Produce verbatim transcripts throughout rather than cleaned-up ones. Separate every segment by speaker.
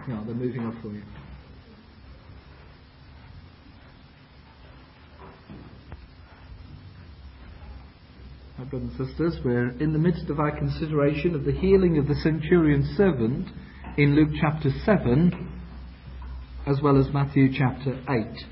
Speaker 1: Yeah, they're moving up for you. My brothers and sisters, we're in the midst of our consideration of the healing of the centurion's servant in Luke chapter seven, as well as Matthew chapter eight.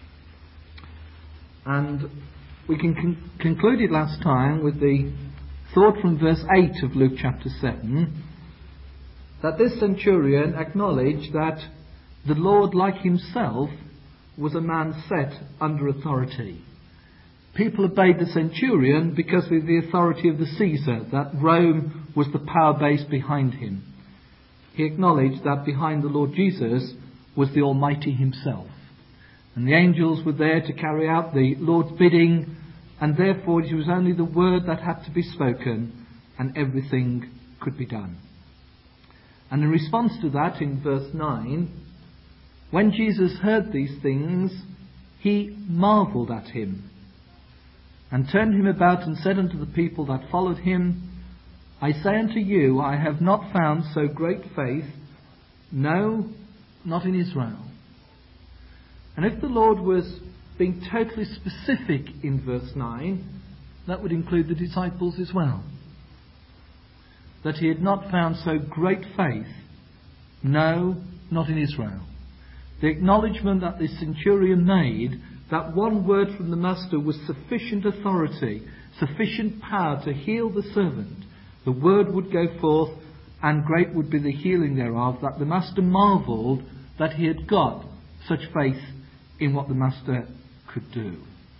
Speaker 1: And we can con- concluded last time with the thought from verse eight of Luke chapter seven, that this centurion acknowledged that the Lord, like himself, was a man set under authority. People obeyed the centurion because of the authority of the Caesar, that Rome was the power base behind him. He acknowledged that behind the Lord Jesus was the Almighty himself. And the angels were there to carry out the Lord's bidding, and therefore it was only the word that had to be spoken, and everything could be done. And in response to that, in verse nine, when Jesus heard these things, he marvelled at him, and turned him about and said unto the people that followed him, I say unto you, I have not found so great faith, no, not in Israel. And if the Lord was being totally specific in verse nine, that would include the disciples as well. That he had not found so great faith, no, not in Israel. The acknowledgement that the centurion made, that one word from the master was sufficient authority, sufficient power to heal the servant. The word would go forth, and great would be the healing thereof, that the master marvelled that he had got such faith in what the master could do.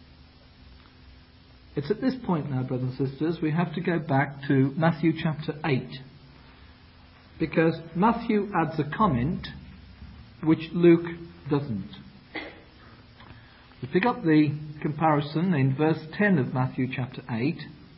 Speaker 1: It's at this point now, brothers and sisters, we have to go back to Matthew chapter eight. Because Matthew adds a comment which Luke doesn't. We pick up the comparison in verse ten of Matthew chapter eight.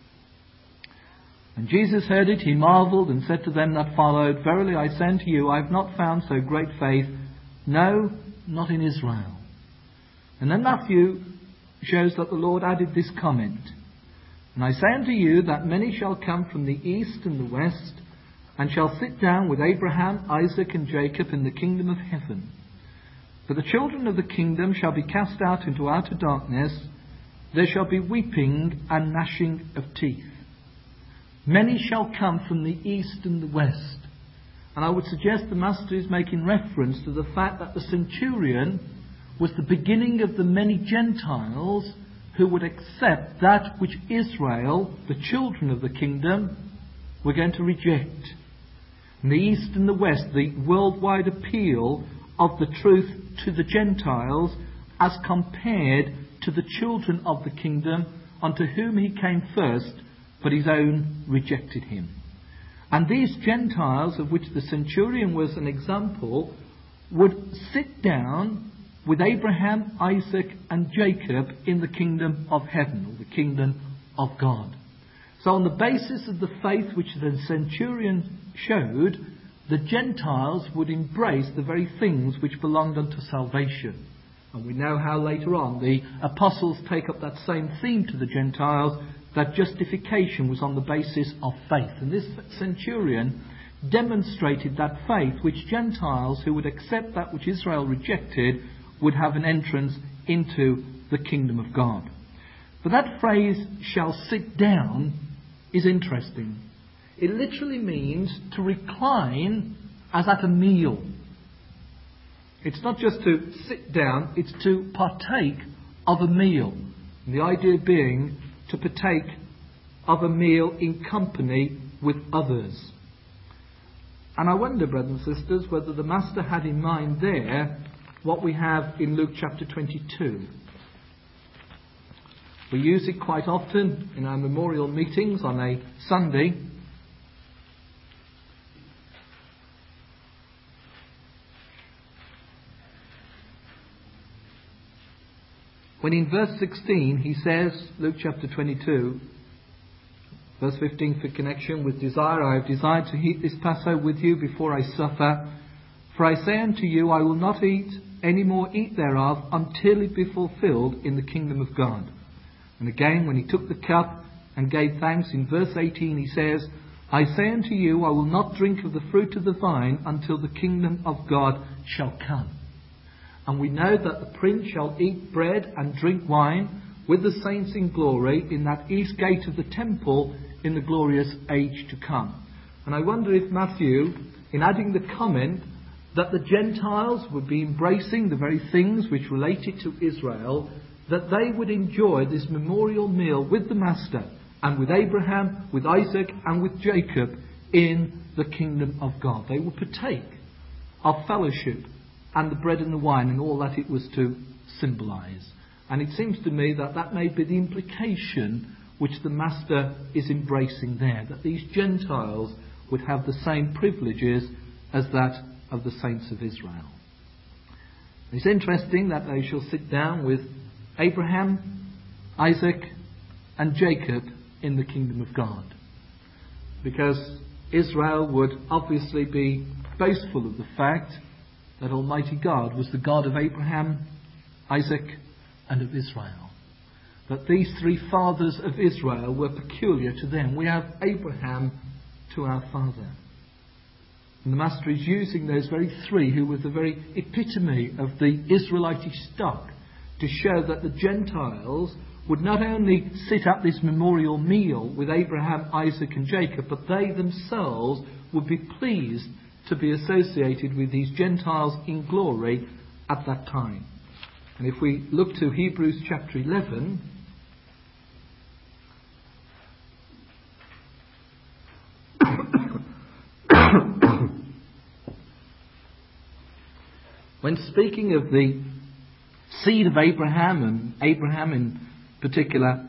Speaker 1: And Jesus heard it, he marvelled, and said to them that followed, Verily I say unto you, I have not found so great faith, no, not in Israel. And then Matthew shows that the Lord added this comment. And I say unto you that many shall come from the east and the west, and shall sit down with Abraham, Isaac, and Jacob in the kingdom of heaven. For the children of the kingdom shall be cast out into outer darkness. There shall be weeping and gnashing of teeth. Many shall come from the east and the west. And I would suggest the Master is making reference to the fact that the centurion was the beginning of the many Gentiles who would accept that which Israel, the children of the kingdom, were going to reject. In the east and the west, the worldwide appeal of the truth to the Gentiles as compared to the children of the kingdom, unto whom he came first, but his own rejected him. And these Gentiles, of which the centurion was an example, would sit down with Abraham, Isaac, and Jacob in the kingdom of heaven, or the kingdom of God. So on the basis of the faith which the centurion showed, the Gentiles would embrace the very things which belonged unto salvation. And we know how later on the apostles take up that same theme to the Gentiles, that justification was on the basis of faith. And this centurion demonstrated that faith which Gentiles who would accept that which Israel rejected would have an entrance into the kingdom of God. But that phrase, shall sit down, is interesting. It literally means to recline as at a meal. It's not just to sit down, it's to partake of a meal. And the idea being to partake of a meal in company with others. And I wonder, brothers and sisters, whether the Master had in mind there what we have in Luke chapter twenty-two. We use it quite often in our memorial meetings on a Sunday. When in verse sixteen he says, Luke chapter twenty-two, verse fifteen, for connection with desire, I have desired to eat this Passover with you before I suffer. For I say unto you, I will not eat any more eat thereof until it be fulfilled in the kingdom of God. And again, when he took the cup and gave thanks, in verse eighteen he says, I say unto you, I will not drink of the fruit of the vine until the kingdom of God shall come. And we know that the prince shall eat bread and drink wine with the saints in glory in that east gate of the temple in the glorious age to come. And I wonder if Matthew, in adding the comment that the Gentiles would be embracing the very things which related to Israel, that they would enjoy this memorial meal with the Master and with Abraham, with Isaac and with Jacob in the kingdom of God. They would partake of fellowship and the bread and the wine and all that it was to symbolise. And it seems to me that that may be the implication which the Master is embracing there, that these Gentiles would have the same privileges as that of the saints of Israel. It's interesting that they shall sit down with Abraham, Isaac and Jacob in the kingdom of God, because Israel would obviously be boastful of the fact that Almighty God was the God of Abraham, Isaac and of Israel. That these three fathers of Israel were peculiar to them. We have Abraham to our father. And the Master is using those very three who were the very epitome of the Israelitish stock to show that the Gentiles would not only sit at this memorial meal with Abraham, Isaac and Jacob, but they themselves would be pleased to be associated with these Gentiles in glory at that time. And if we look to Hebrews chapter eleven, when speaking of the seed of Abraham, and Abraham in particular,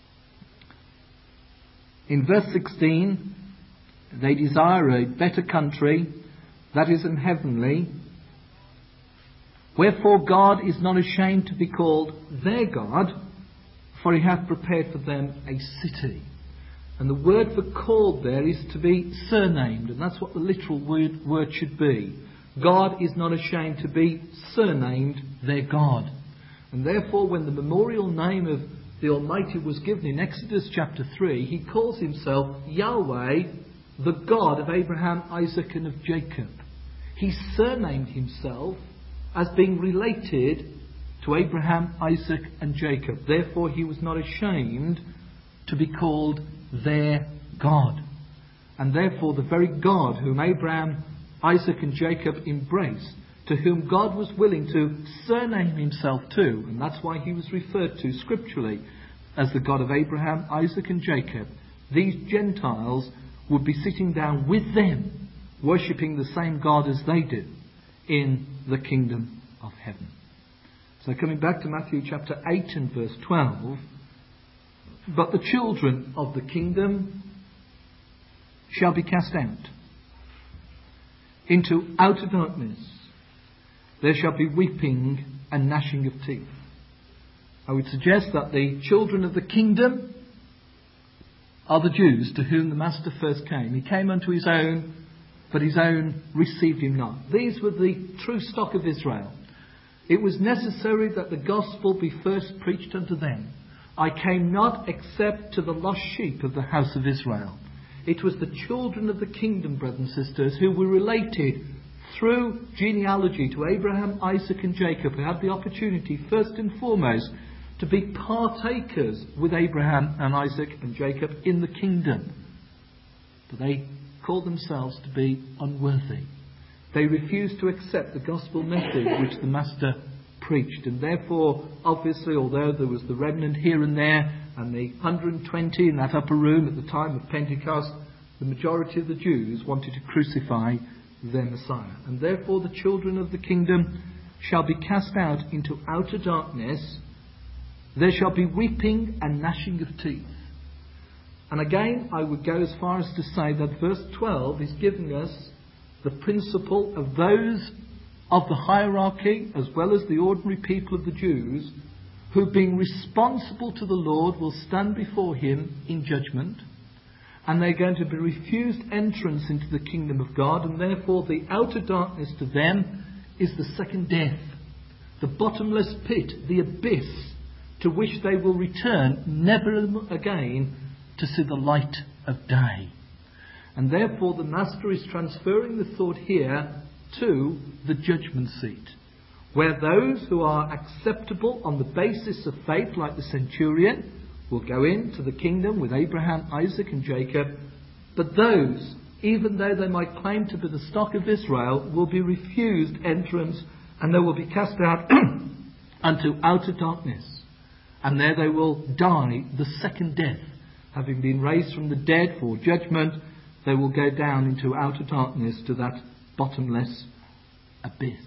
Speaker 1: in verse sixteen, they desire a better country, that is an heavenly. Wherefore God is not ashamed to be called their God, for he hath prepared for them a city. And the word for called there is to be surnamed, and that's what the literal word, word should be. God is not ashamed to be surnamed their God. And therefore, when the memorial name of the Almighty was given in Exodus chapter three, he calls himself Yahweh, the God of Abraham, Isaac and of Jacob. He surnamed himself as being related to Abraham, Isaac and Jacob. Therefore he was not ashamed to be called their God. And therefore the very God whom Abraham, Isaac and Jacob embraced, to whom God was willing to surname himself to, and that's why he was referred to scripturally as the God of Abraham, Isaac and Jacob, these Gentiles would be sitting down with them, worshipping the same God as they do in the kingdom of heaven. So coming back to Matthew chapter eight and verse twelve, but the children of the kingdom shall be cast out into outer darkness. There shall be weeping and gnashing of teeth. I would suggest that the children of the kingdom are the Jews to whom the Master first came. He came unto his own, but his own received him not. These were the true stock of Israel. It was necessary that the gospel be first preached unto them. I came not except to the lost sheep of the house of Israel. It was the children of the kingdom, brothers and sisters, who were related through genealogy to Abraham, Isaac and Jacob, who had the opportunity first and foremost to be partakers with Abraham and Isaac and Jacob in the kingdom. But they called themselves to be unworthy. They refused to accept the gospel message which the Master preached. And therefore, obviously, although there was the remnant here and there, and the one hundred twenty in that upper room at the time of Pentecost, the majority of the Jews wanted to crucify their Messiah. And therefore the children of the kingdom shall be cast out into outer darkness. There shall be weeping and gnashing of teeth. And again, I would go as far as to say that verse twelve is giving us the principle of those of the hierarchy as well as the ordinary people of the Jews who, being responsible to the Lord, will stand before him in judgment, and they're going to be refused entrance into the kingdom of God, and therefore the outer darkness to them is the second death, the bottomless pit, the abyss, to which they will return never again to see the light of day. And therefore the Master is transferring the thought here to the judgment seat, where those who are acceptable on the basis of faith, like the centurion, will go into the kingdom with Abraham, Isaac and Jacob. But those, even though they might claim to be the stock of Israel, will be refused entrance, and they will be cast out unto outer darkness. And there they will die the second death. Having been raised from the dead for judgment, they will go down into outer darkness, to that bottomless abyss.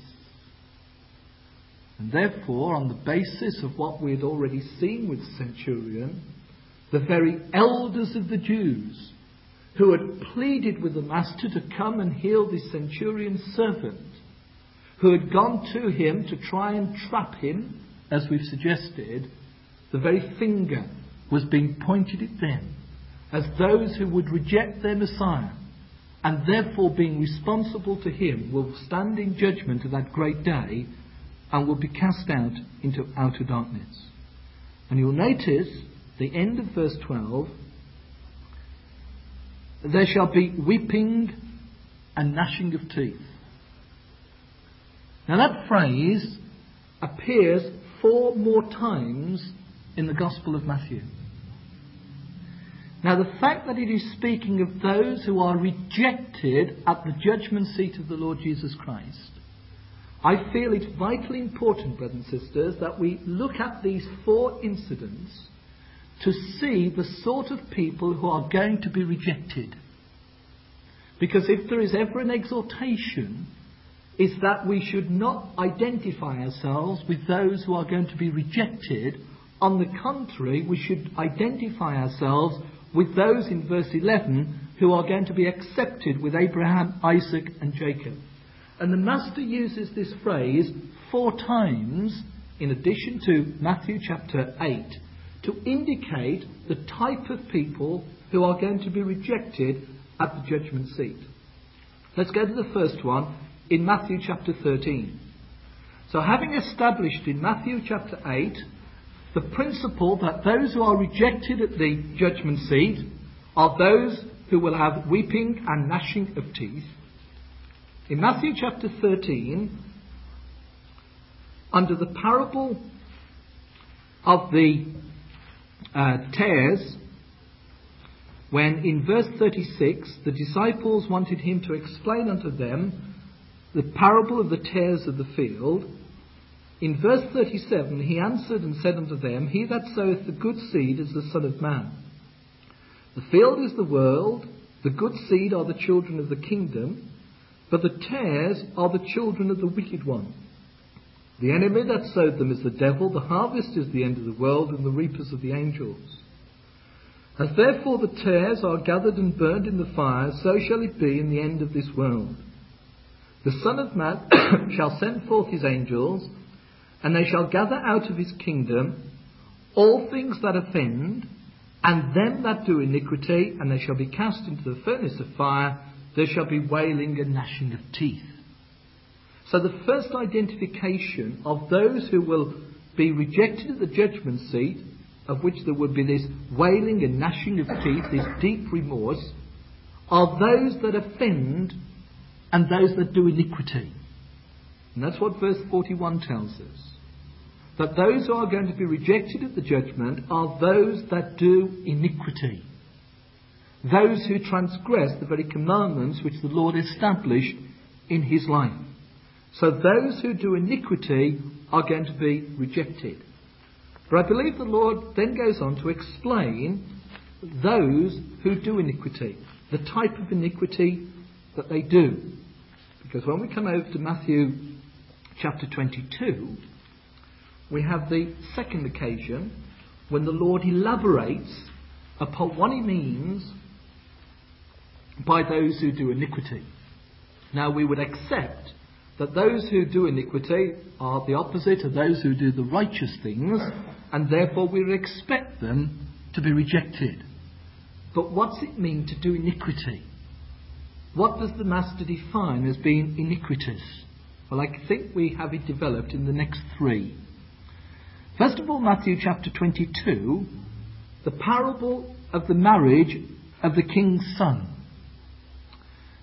Speaker 1: And therefore, on the basis of what we had already seen with the centurion, the very elders of the Jews, who had pleaded with the Master to come and heal the centurion's servant, who had gone to him to try and trap him, as we've suggested, the very finger was being pointed at them as those who would reject their Messiah, and therefore being responsible to him, will stand in judgment of that great day and will be cast out into outer darkness. And you'll notice the end of verse twelve, there shall be weeping and gnashing of teeth. Now that phrase appears four more times in the Gospel of Matthew. Now the fact that it is speaking of those who are rejected at the judgment seat of the Lord Jesus Christ, I feel it's vitally important, brothers and sisters, that we look at these four incidents to see the sort of people who are going to be rejected. Because if there is ever an exhortation, is that we should not identify ourselves with those who are going to be rejected. On the contrary, we should identify ourselves with those in verse eleven who are going to be accepted with Abraham, Isaac and Jacob. And the Master uses this phrase four times, in addition to Matthew chapter eight, to indicate the type of people who are going to be rejected at the judgment seat. Let's go to the first one in Matthew chapter thirteen. So having established in Matthew chapter eight the principle that those who are rejected at the judgment seat are those who will have weeping and gnashing of teeth, in Matthew chapter thirteen, under the parable of the uh, tares, when in verse thirty-six the disciples wanted him to explain unto them the parable of the tares of the field, in verse thirty-seven he answered and said unto them, He that soweth the good seed is the Son of Man. The field is the world, the good seed are the children of the kingdom, but the tares are the children of the wicked one. The enemy that sowed them is the devil, the harvest is the end of the world, and the reapers are the angels. As therefore the tares are gathered and burned in the fire, so shall it be in the end of this world. The Son of Man shall send forth his angels, and they shall gather out of his kingdom all things that offend, and them that do iniquity, and they shall be cast into the furnace of fire. There shall be wailing and gnashing of teeth. So the first identification of those who will be rejected at the judgment seat, of which there will be this wailing and gnashing of teeth, this deep remorse, are those that offend and those that do iniquity. And that's what verse forty-one tells us. That those who are going to be rejected at the judgment are those that do iniquity. Those who transgress the very commandments which the Lord established in his life. So those who do iniquity are going to be rejected. But I believe the Lord then goes on to explain those who do iniquity, the type of iniquity that they do. Because when we come over to Matthew chapter twenty-two, we have the second occasion when the Lord elaborates upon what he means by those who do iniquity. Now we would accept that those who do iniquity are the opposite of those who do the righteous things, and therefore we would expect them to be rejected. But what's it mean to do iniquity? What does the Master define as being iniquitous? Well, I think we have it developed in the next three. First of all, Matthew chapter twenty-two, the parable of the marriage of the king's son.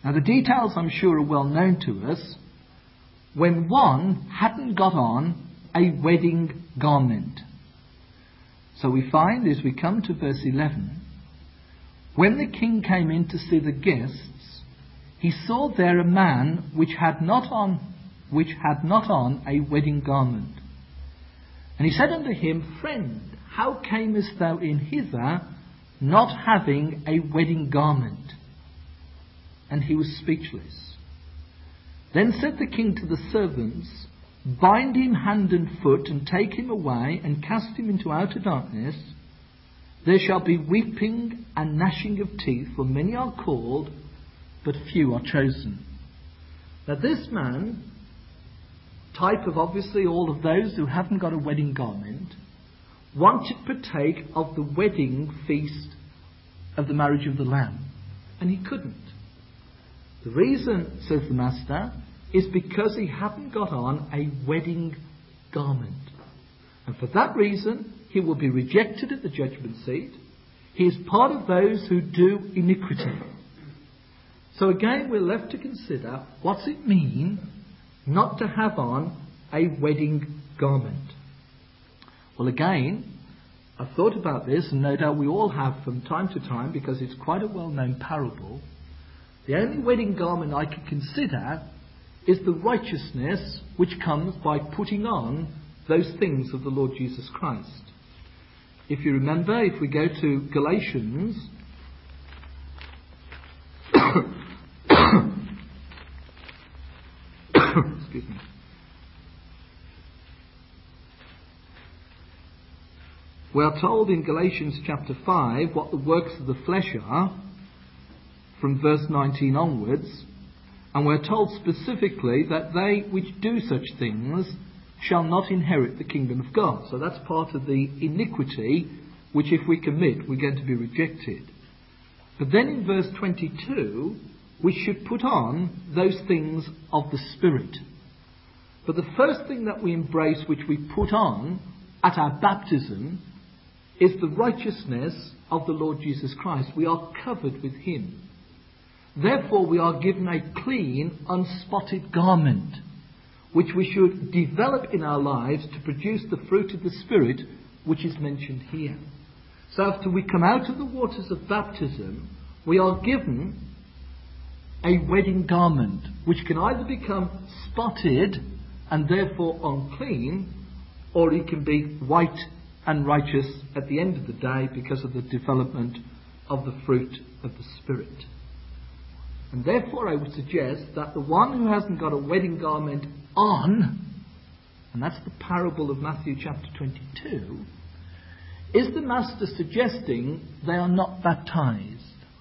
Speaker 1: Now the details, I'm sure, are well known to us. When one hadn't got on a wedding garment. So we find, as we come to verse eleven, when the king came in to see the guests, he saw there a man which had not on which had not on a wedding garment. And he said unto him, Friend, how camest thou in hither, not having a wedding garment? And he was speechless. Then said the king to the servants, Bind him hand and foot, and take him away, and cast him into outer darkness. There shall be weeping and gnashing of teeth, for many are called, but few are chosen. Now this man, type of obviously all of those who haven't got a wedding garment, wanted to partake of the wedding feast of the marriage of the Lamb. And he couldn't. The reason, says the Master, is because he hadn't got on a wedding garment. And for that reason, he will be rejected at the judgment seat. He is part of those who do iniquity. So again, we're left to consider, what's it mean not to have on a wedding garment? Well, again, I've thought about this, and no doubt we all have from time to time, because it's quite a well-known parable. The only wedding garment I can consider is the righteousness which comes by putting on those things of the Lord Jesus Christ. If you remember, if we go to Galatians, excuse me. We are told in Galatians chapter five what the works of the flesh are, from verse nineteen onwards, and we're told specifically that they which do such things shall not inherit the kingdom of God. So that's part of the iniquity which, if we commit, we're going to be rejected. But then in verse twenty-two, we should put on those things of the Spirit. But the first thing that we embrace, which we put on at our baptism, is the righteousness of the Lord Jesus Christ. We are covered with Him. Therefore, we are given a clean, unspotted garment, which we should develop in our lives to produce the fruit of the Spirit, which is mentioned here. So after we come out of the waters of baptism, we are given a wedding garment, which can either become spotted and therefore unclean, or it can be white and righteous at the end of the day because of the development of the fruit of the Spirit. And therefore I would suggest that the one who hasn't got a wedding garment on, and that's the parable of Matthew chapter twenty-two, is the Master suggesting they are not baptized?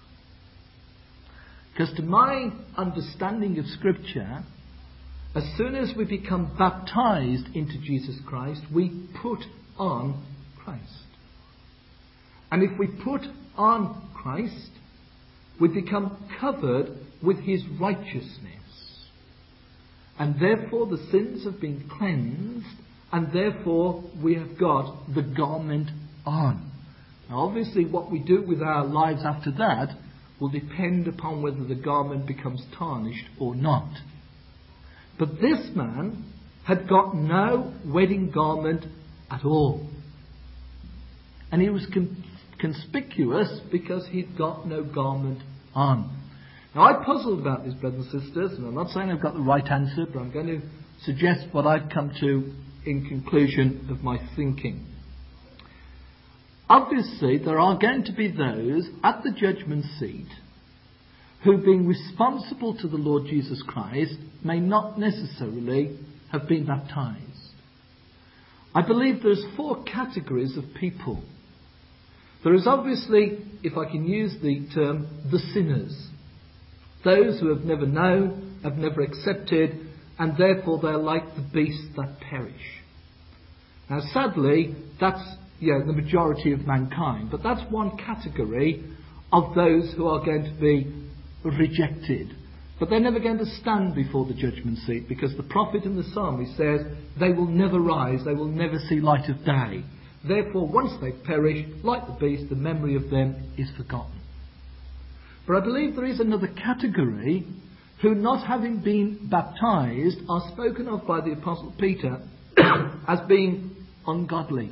Speaker 1: Because to my understanding of Scripture, as soon as we become baptized into Jesus Christ, we put on Christ. And if we put on Christ, we become covered with His righteousness. And therefore the sins have been cleansed, and therefore we have got the garment on. Now obviously what we do with our lives after that will depend upon whether the garment becomes tarnished or not. But this man had got no wedding garment at all. And he was con- conspicuous because he'd got no garment on. Now I puzzled about this, brothers and sisters, and I'm not saying I've got the right answer, but I'm going to suggest what I've come to in conclusion of my thinking. Obviously, there are going to be those at the judgment seat who, being responsible to the Lord Jesus Christ, may not necessarily have been baptized. I believe there's four categories of people. There is obviously, if I can use the term, the sinners. Those who have never known, have never accepted, and therefore they're like the beasts that perish. Now sadly, that's you know, the majority of mankind. But that's one category of those who are going to be rejected. But they're never going to stand before the judgment seat, because the prophet in the psalmist says they will never rise, they will never see light of day. Therefore, once they perish, like the beast, the memory of them is forgotten. But I believe there is another category who, not having been baptized, are spoken of by the Apostle Peter as being ungodly.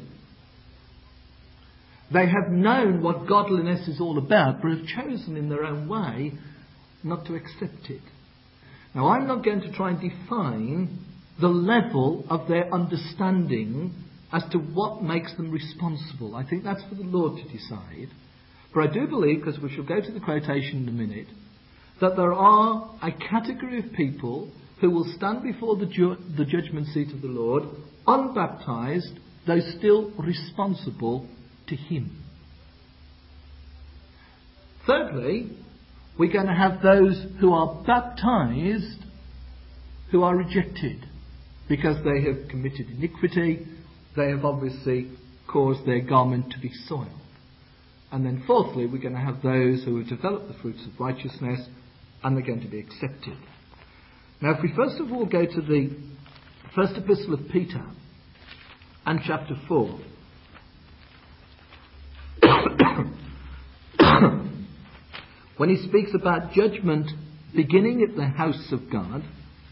Speaker 1: They have known what godliness is all about, but have chosen in their own way not to accept it. Now, I'm not going to try and define the level of their understanding as to what makes them responsible. I think that's for the Lord to decide. But I do believe, because we shall go to the quotation in a minute, that there are a category of people who will stand before the, ju- the judgment seat of the Lord, unbaptized, though still responsible to Him. Thirdly, we're going to have those who are baptized who are rejected because they have committed iniquity. They have obviously caused their garment to be soiled. And then fourthly, we're going to have those who have developed the fruits of righteousness, and they're going to be accepted. Now, if we first of all go to the first epistle of Peter and chapter four. When he speaks about judgment beginning at the house of God,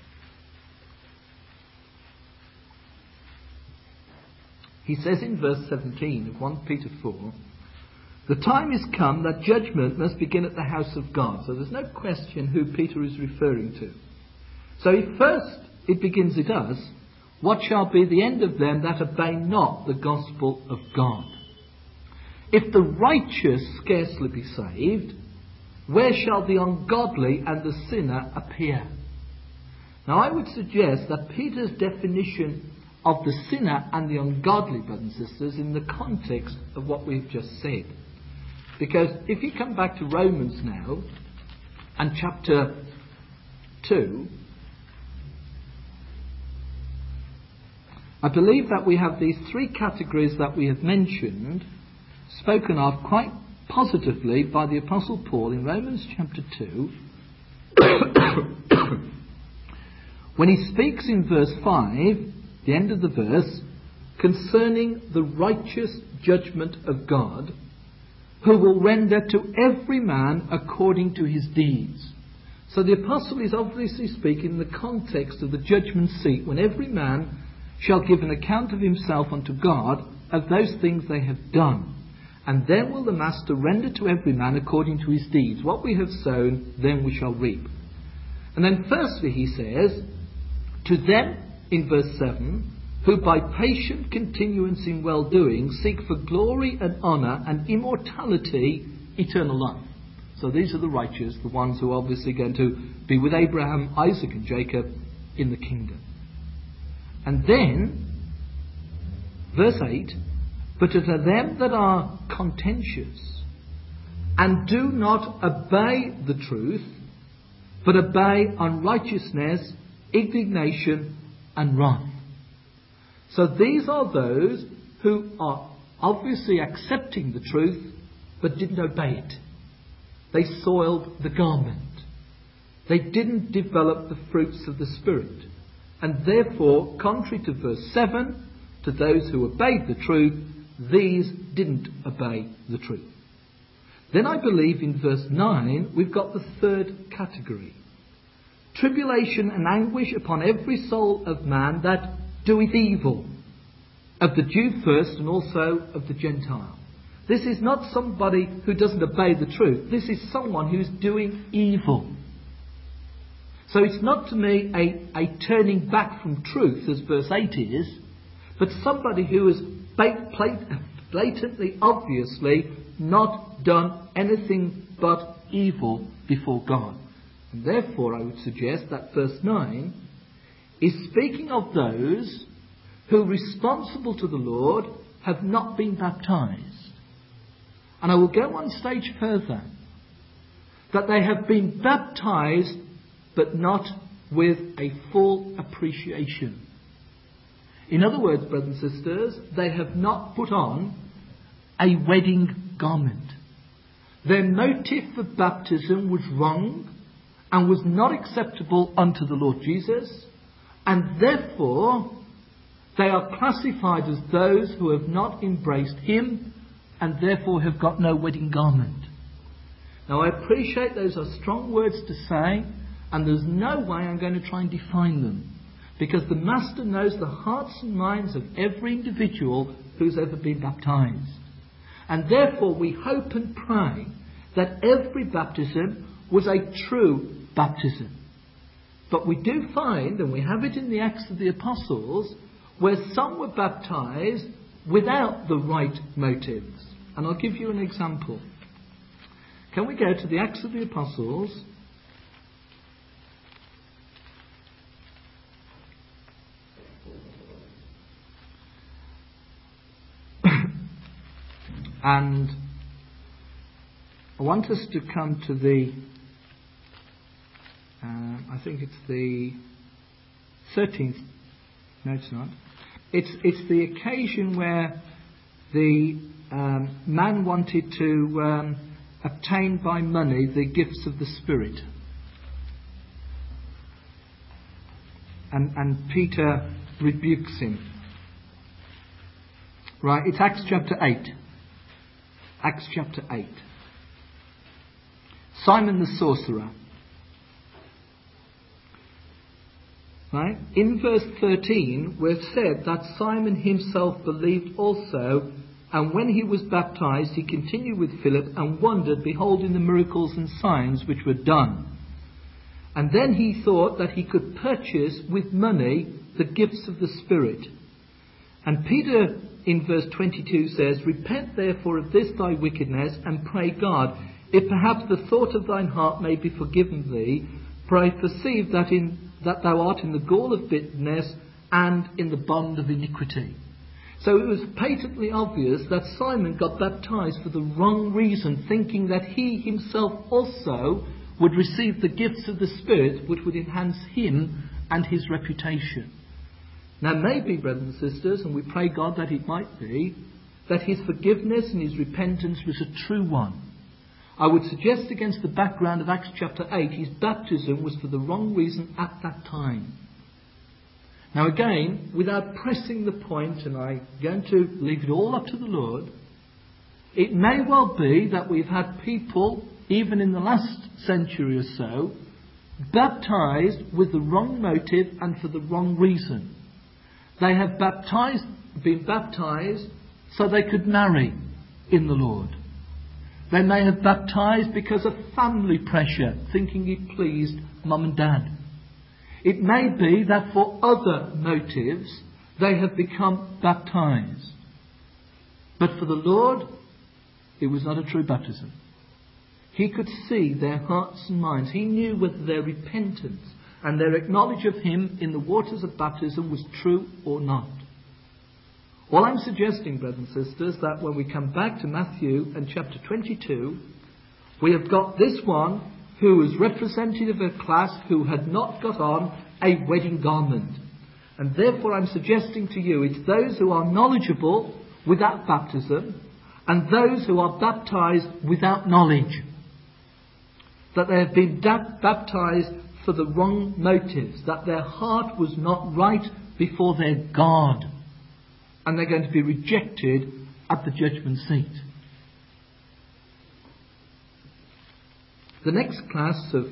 Speaker 1: he says in verse seventeen of First Peter four, the time is come that judgment must begin at the house of God. So there's no question who Peter is referring to. So if first it begins at us, what shall be the end of them that obey not the gospel of God? If the righteous scarcely be saved, where shall the ungodly and the sinner appear? Now I would suggest that Peter's definition of the sinner and the ungodly, brothers and sisters, in the context of what we've just said. Because if you come back to Romans now, and chapter two, I believe that we have these three categories that we have mentioned, spoken of quite positively by the Apostle Paul in Romans chapter two, when he speaks in verse five, the end of the verse, concerning the righteous judgment of God, who will render to every man according to his deeds. So the apostle is obviously speaking in the context of the judgment seat, when every man shall give an account of himself unto God of those things they have done. And then will the master render to every man according to his deeds. What we have sown, then we shall reap. And then firstly he says, to them, in verse seven, who by patient continuance in well-doing seek for glory and honour and immortality, eternal life. So these are the righteous, the ones who are obviously going to be with Abraham, Isaac and Jacob in the kingdom. And then, verse eight, but to them that are contentious and do not obey the truth, but obey unrighteousness, indignation and wrath. So these are those who are obviously accepting the truth, but didn't obey it. They soiled the garment. They didn't develop the fruits of the Spirit. And therefore, contrary to verse seven, to those who obeyed the truth, these didn't obey the truth. Then I believe in verse nine, we've got the third category. Tribulation and anguish upon every soul of man that doeth evil, of the Jew first and also of the Gentile. This is not somebody who doesn't obey the truth. This is someone who's doing evil. So it's not to me a, a turning back from truth, as verse eight is, but somebody who has blatantly, obviously not done anything but evil before God. And therefore I would suggest that verse nine is speaking of those who, responsible to the Lord, have not been baptized. And I will go one stage further, that they have been baptized but not with a full appreciation. In other words, brothers and sisters, they have not put on a wedding garment. Their motive for baptism was wrong and was not acceptable unto the Lord Jesus, and therefore they are classified as those who have not embraced Him and therefore have got no wedding garment. Now I appreciate those are strong words to say, and there's no way I'm going to try and define them, because the Master knows the hearts and minds of every individual who's ever been baptized. And therefore we hope and pray that every baptism was a true baptism. But we do find, and we have it in the Acts of the Apostles, where some were baptized without the right motives. And I'll give you an example. Can we go to the Acts of the Apostles? And I want us to come to the, uh, I think it's the thirteenth, no it's not. It's, it's the occasion where the um, man wanted to um, obtain by money the gifts of the Spirit. And, and Peter rebukes him. Right, it's Acts chapter eight. Acts chapter eight. Simon the sorcerer. Right? In verse thirteen, we're said that Simon himself believed also, and when he was baptized, he continued with Philip and wondered, beholding the miracles and signs which were done. And then he thought that he could purchase with money the gifts of the Spirit. And Peter, in verse twenty-two, says, Repent therefore of this thy wickedness, and pray God, if perhaps the thought of thine heart may be forgiven thee, for I perceive that in that thou art in the gall of bitterness and in the bond of iniquity. So it was patently obvious that Simon got baptized for the wrong reason, thinking that he himself also would receive the gifts of the Spirit, which would enhance him and his reputation. Now maybe, brothers and sisters, and we pray God that it might be, that his forgiveness and his repentance was a true one. I would suggest, against the background of Acts chapter eight, his baptism was for the wrong reason at that time. Now again, without pressing the point, and I'm going to leave it all up to the Lord, it may well be that we've had people, even in the last century or so, baptized with the wrong motive and for the wrong reason. They have baptized, been baptized so they could marry in the Lord. They may have baptized because of family pressure, thinking it pleased mum and dad. It may be that for other motives they have become baptized. But for the Lord, it was not a true baptism. He could see their hearts and minds. He knew whether their repentance and their acknowledge of him in the waters of baptism was true or not. All I'm suggesting, brothers and sisters, that when we come back to Matthew and chapter twenty-two, we have got this one who was representative of a class who had not got on a wedding garment. And therefore I'm suggesting to you, it's those who are knowledgeable without baptism and those who are baptized without knowledge. That they have been da- baptized for the wrong motives, that their heart was not right before their God. And they're going to be rejected at the judgment seat. The next class of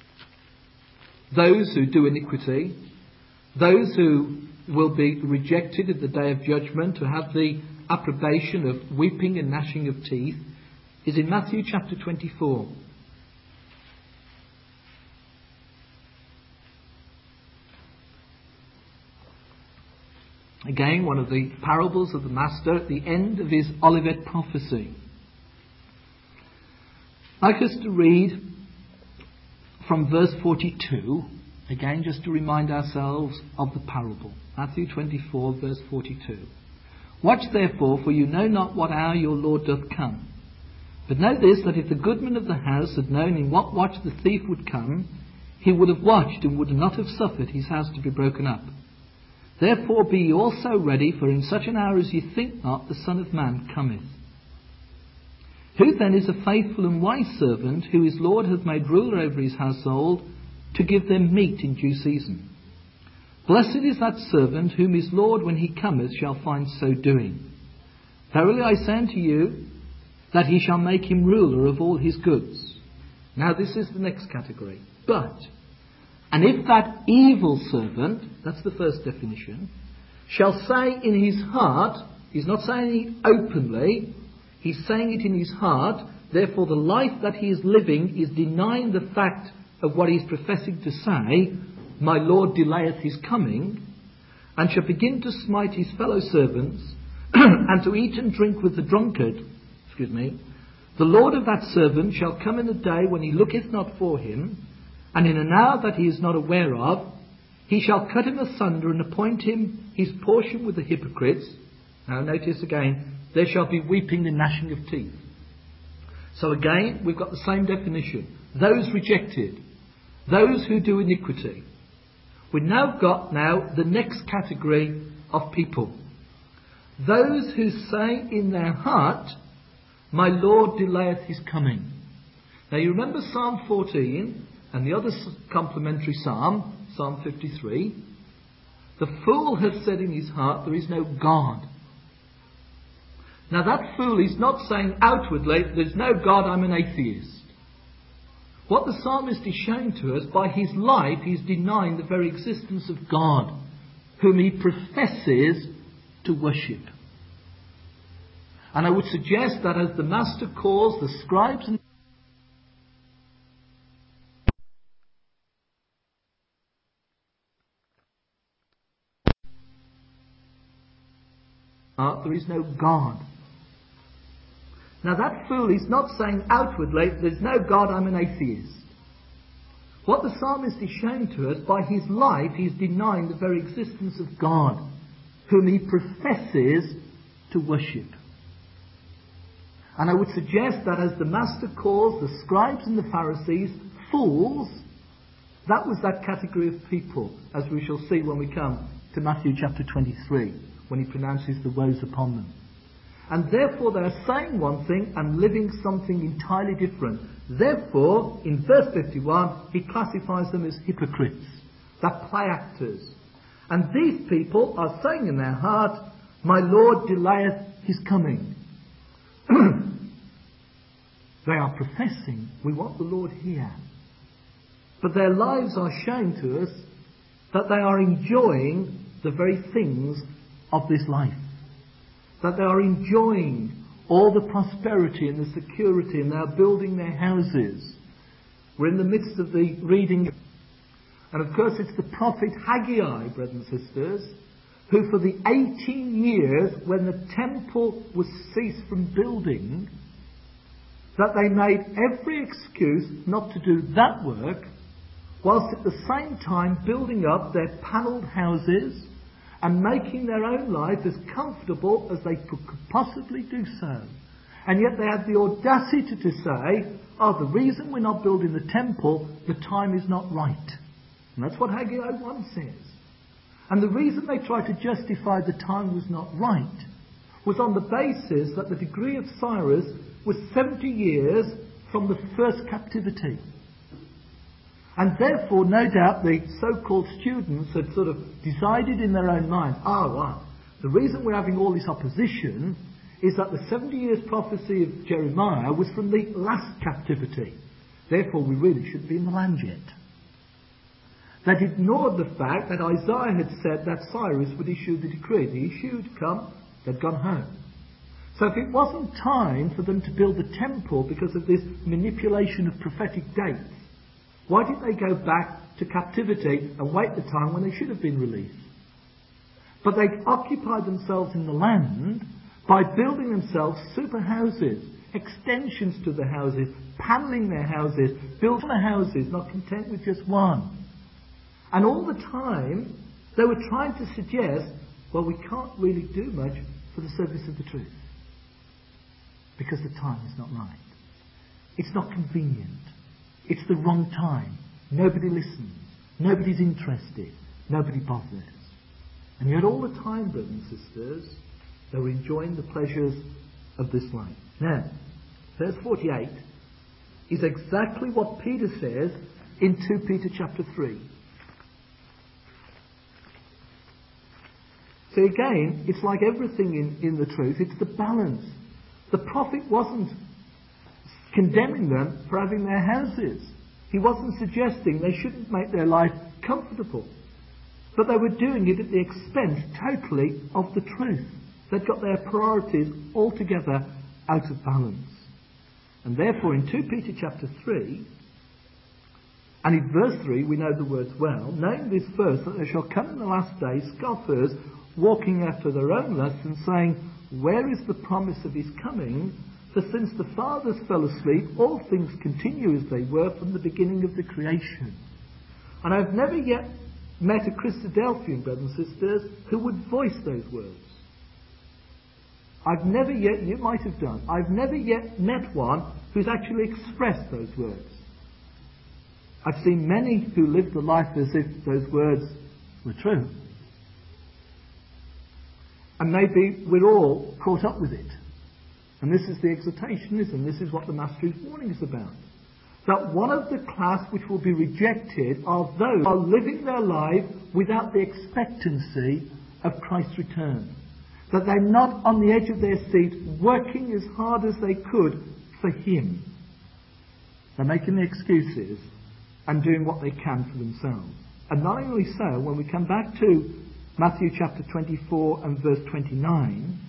Speaker 1: those who do iniquity, those who will be rejected at the day of judgment, to have the approbation of weeping and gnashing of teeth, is in Matthew chapter twenty-four. Again, one of the parables of the Master at the end of his Olivet prophecy. I'd like us to read from verse forty-two, again just to remind ourselves of the parable. Matthew twenty-four, verse forty-two. Watch therefore, for you know not what hour your Lord doth come. But know this, that if the goodman of the house had known in what watch the thief would come, he would have watched and would not have suffered his house to be broken up. Therefore be ye also ready, for in such an hour as ye think not, the Son of Man cometh. Who then is a faithful and wise servant, who his Lord hath made ruler over his household, to give them meat in due season? Blessed is that servant, whom his Lord, when he cometh, shall find so doing. Verily I say unto you, that he shall make him ruler of all his goods. Now this is the next category. But, and if that evil servant, that's the first definition, shall say in his heart, he's not saying it openly, he's saying it in his heart, therefore the life that he is living is denying the fact of what he is professing to say, my Lord delayeth his coming, and shall begin to smite his fellow servants, and to eat and drink with the drunkard, excuse me, the Lord of that servant shall come in a day when he looketh not for him, and in an hour that he is not aware of, he shall cut him asunder and appoint him his portion with the hypocrites. Now notice again, there shall be weeping and gnashing of teeth. So again, we've got the same definition. Those rejected, those who do iniquity. We've now got now the next category of people. Those who say in their heart, my Lord delayeth his coming. Now you remember Psalm fourteen and the other complementary psalm, Psalm fifty-three. The fool has said in his heart, there is no God. Now that fool is not saying outwardly, there's no God, I'm an atheist. What the psalmist is showing to us, by his life, he's denying the very existence of God, whom he professes to worship. And I would suggest that as the master calls the scribes and there is no God. Now that fool is not saying outwardly, there's no God, I'm an atheist. What the psalmist is showing to us, by his life, he's denying the very existence of God, whom he professes to worship. And I would suggest that as the master calls the scribes and the Pharisees fools, that was that category of people, as we shall see when we come to Matthew chapter twenty-three, when he pronounces the woes upon them. And therefore they are saying one thing and living something entirely different. Therefore, in verse fifty-one, he classifies them as hypocrites, that play actors. And these people are saying in their heart, my Lord delayeth his coming. They are professing, we want the Lord here. But their lives are showing to us that they are enjoying the very things of this life. That they are enjoying all the prosperity and the security, and they are building their houses. We're in the midst of the reading. And of course it's the prophet Haggai, brothers and sisters, who for the eighteen years when the temple was ceased from building, that they made every excuse not to do that work, whilst at the same time building up their panelled houses and making their own life as comfortable as they could possibly do so. And yet they had the audacity to say, oh, the reason we're not building the temple, the time is not right. And that's what Haggai one says. And the reason they tried to justify the time was not right was on the basis that the decree of Cyrus was seventy years from the first captivity. And therefore, no doubt, the so-called students had sort of decided in their own minds, ah, oh, right, the reason we're having all this opposition is that the seventy years prophecy of Jeremiah was from the last captivity. Therefore, we really shouldn't be in the land yet. They'd ignored the fact that Isaiah had said that Cyrus would issue the decree. The issue had come, they'd gone home. So if it wasn't time for them to build the temple because of this manipulation of prophetic dates, why did they go back to captivity and wait the time when they should have been released? But they occupied themselves in the land by building themselves super houses, extensions to the houses, panelling their houses, building their houses, not content with just one. And all the time, they were trying to suggest, well, we can't really do much for the service of the truth. Because the time is not right. It's not convenient. It's the wrong time. Nobody listens. Nobody's interested. Nobody bothers. And yet all the time, brothers and sisters, they were enjoying the pleasures of this life. Now, verse forty-eight is exactly what Peter says in two Peter chapter three. So again, it's like everything in, in the truth, it's the balance. The prophet wasn't condemning them for having their houses. He wasn't suggesting they shouldn't make their life comfortable. But they were doing it at the expense totally of the truth. They'd got their priorities altogether out of balance. And therefore in Second Peter chapter three, and in verse three we know the words well, knowing this first, that there shall come in the last days scoffers, walking after their own lusts, and saying, where is the promise of his coming? For since the fathers fell asleep, all things continue as they were from the beginning of the creation. And I've never yet met a Christadelphian, brothers and sisters, who would voice those words. I've never yet, you might have done, I've never yet met one who's actually expressed those words. I've seen many who lived the life as if those words were true. And maybe we're all caught up with it. And this is the exhortationism, this is what the Master is warning us about. That one of the class which will be rejected are those who are living their life without the expectancy of Christ's return. That they're not on the edge of their seat working as hard as they could for Him. They're making the excuses and doing what they can for themselves. And not only so, when we come back to Matthew chapter twenty-four and verse twenty-nine,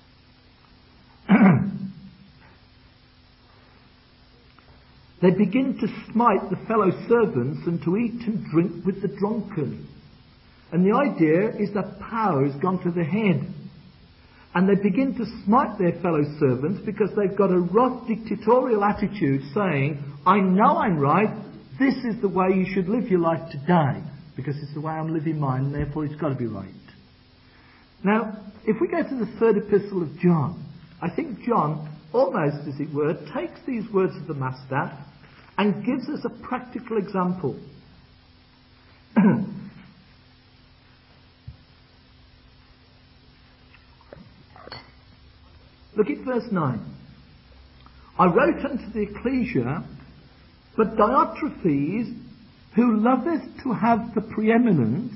Speaker 1: they begin to smite the fellow servants and to eat and drink with the drunken. And the idea is that power has gone to the head. And they begin to smite their fellow servants because they've got a rough dictatorial attitude saying, I know I'm right, this is the way you should live your life today, because it's the way I'm living mine, and therefore it's got to be right. Now, if we go to the third epistle of John, I think John, almost as it were, takes these words of the Master and gives us a practical example. Look at verse nine. I wrote unto the ecclesia, but Diotrephes, who loveth to have the preeminence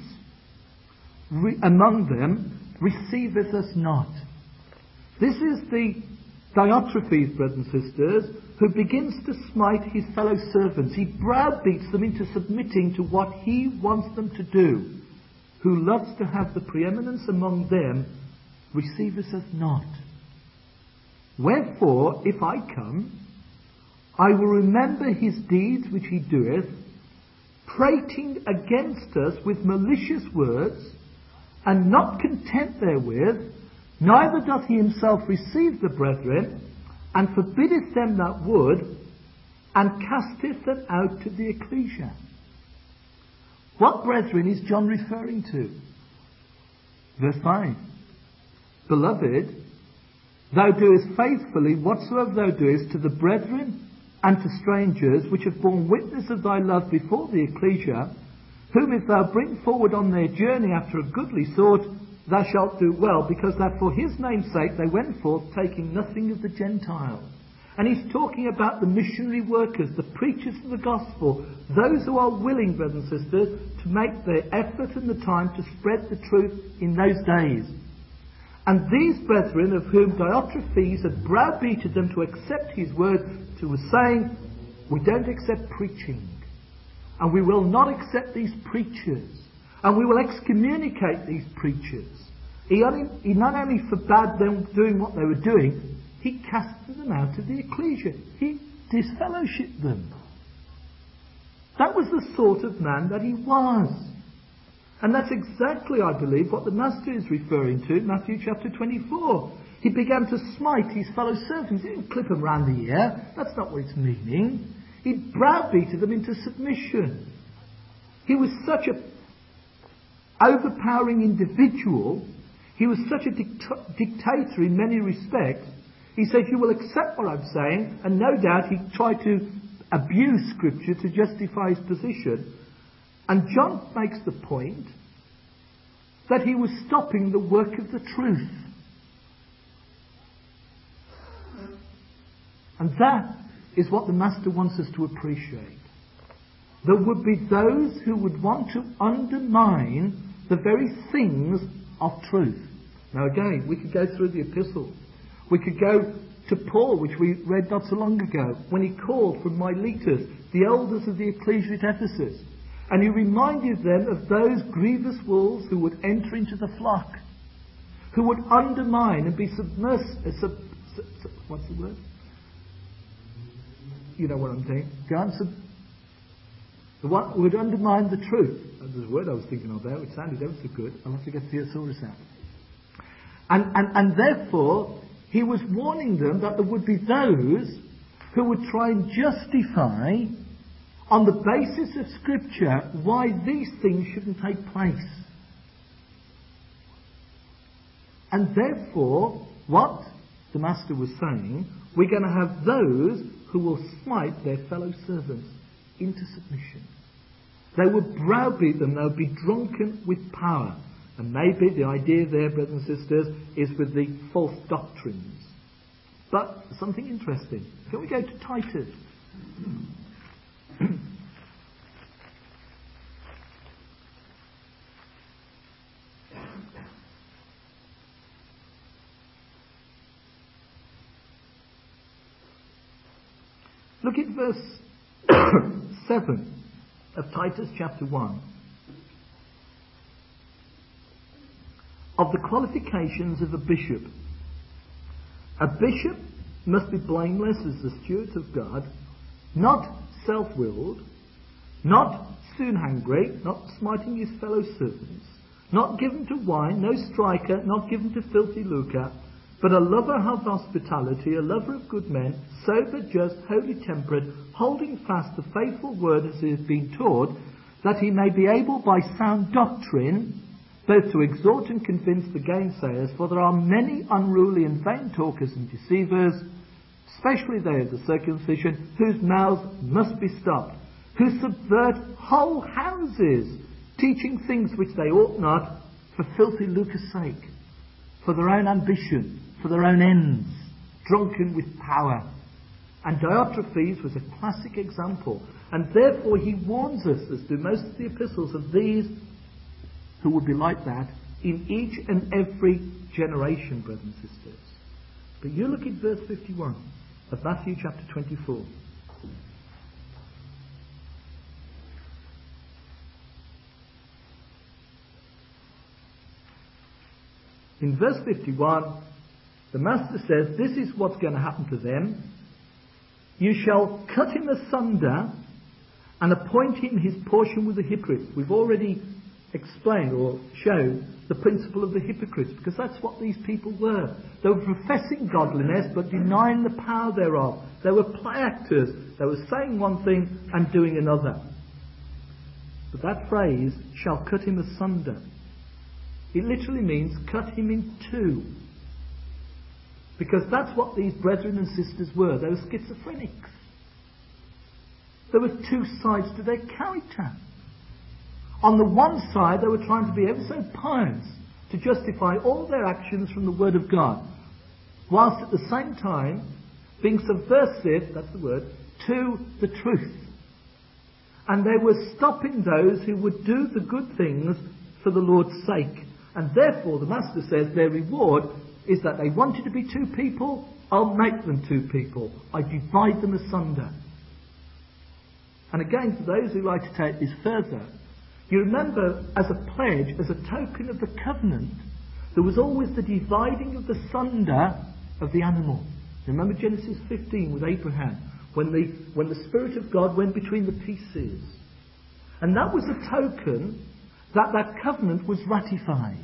Speaker 1: re- among them, receiveth us not. This is the Diotrephes, brothers and sisters, who begins to smite his fellow servants. He browbeats them into submitting to what he wants them to do. Who loves to have the preeminence among them, receiveth us not. Wherefore, if I come, I will remember his deeds which he doeth, prating against us with malicious words, and not content therewith, neither doth he himself receive the brethren, and forbiddeth them that would, and casteth them out to the ecclesia. What brethren is John referring to? Verse five. Beloved, thou doest faithfully whatsoever thou doest to the brethren and to strangers, which have borne witness of thy love before the ecclesia, whom if thou bring forward on their journey after a goodly sort, thou shalt do well, because that for his name's sake they went forth, taking nothing of the Gentiles. And he's talking about the missionary workers, the preachers of the gospel, those who are willing, brothers and sisters, to make their effort and the time to spread the truth in those days. And these brethren, of whom Diotrephes had browbeaten them to accept his word, to was saying, we don't accept preaching, and we will not accept these preachers, and we will excommunicate these preachers. He, only, he not only forbade them doing what they were doing, he casted them out of the ecclesia. He disfellowshipped them. That was the sort of man that he was. And that's exactly, I believe, what the Master is referring to in Matthew chapter twenty-four. He began to smite his fellow servants. He didn't clip them round the ear. That's not what it's meaning. He browbeated them into submission. He was such a overpowering individual. He was such a dict- dictator in many respects. He said, you will accept what I'm saying, and no doubt he tried to abuse Scripture to justify his position. And John makes the point that he was stopping the work of the truth. And that is what the Master wants us to appreciate. There would be those who would want to undermine the very things of truth. Now again, we could go through the epistle. We could go to Paul, which we read not so long ago, when he called from Miletus the elders of the ecclesia at Ephesus. And he reminded them of those grievous wolves who would enter into the flock, who would undermine and be submersed. Uh, sub, sub, sub, what's the word? You know what I'm saying. Go on, sub, the one who would undermine the truth. There's a word I was thinking of there, which sounded ever so good. I'll have to get thesaurus out. And, and, and therefore, he was warning them that there would be those who would try and justify, on the basis of Scripture, why these things shouldn't take place. And therefore, what the Master was saying, we're going to have those who will smite their fellow servants into submission. They would browbeat them, they would be drunken with power. And maybe the idea there, brothers and sisters, is with the false doctrines. But something interesting. Can we go to Titus? Look at verse seven of Titus chapter one. Of the qualifications of a bishop. A bishop must be blameless as the steward of God, not self-willed, not soon-hungry, not smiting his fellow servants, not given to wine, no striker, not given to filthy lucre, but a lover of hospitality, a lover of good men, sober, just, wholly temperate, holding fast the faithful word as he has been taught, that he may be able by sound doctrine both to exhort and convince the gainsayers, for there are many unruly and vain talkers and deceivers, especially they of the circumcision, whose mouths must be stopped, who subvert whole houses, teaching things which they ought not, for filthy lucre's sake, for their own ambition, for their own ends, drunken with power. And Diotrephes was a classic example, and therefore he warns us, as do most of the epistles, of these who would be like that in each and every generation, brothers and sisters. But you look at verse fifty-one of Matthew chapter twenty-four. In verse fifty-one, the Master says, this is what's going to happen to them. You shall cut him asunder and appoint him his portion with the hypocrites. We've already explained or shown the principle of the hypocrites, because that's what these people were. They were professing godliness but denying the power thereof. They were play actors. They were saying one thing and doing another. But that phrase, shall cut him asunder, it literally means cut him in two. Because that's what these brethren and sisters were. They were schizophrenics. There were two sides to their character. On the one side, they were trying to be ever so pious to justify all their actions from the Word of God, whilst at the same time being subversive, that's the word, to the truth. And they were stopping those who would do the good things for the Lord's sake. And therefore, the Master says their reward is that they wanted to be two people, I'll make them two people. I divide them asunder. And again, for those who like to take this further, you remember, as a pledge, as a token of the covenant, there was always the dividing of the sunder of the animal. Remember Genesis fifteen with Abraham, when the, when the Spirit of God went between the pieces. And that was a token that that covenant was ratified.